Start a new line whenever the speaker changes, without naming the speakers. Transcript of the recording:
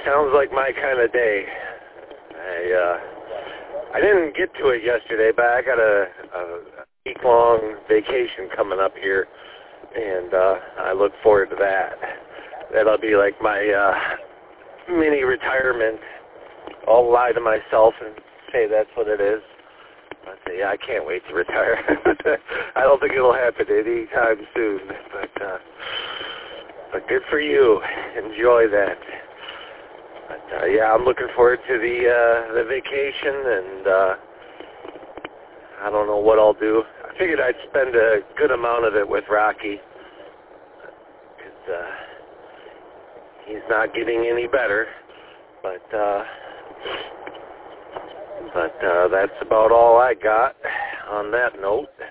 Sounds like my kind of day. I didn't get to it yesterday, but I got a week-long vacation coming up here, and I look forward to that. That'll be like my mini retirement. I'll lie to myself and say that's what it is. But yeah, I can't wait to retire. I don't think it'll happen anytime soon, but good for you. Enjoy that. But yeah, I'm looking forward to the vacation, and I don't know what I'll do. I figured I'd spend a good amount of it with Rocky, because he's not getting any better. But that's about all I got on that note.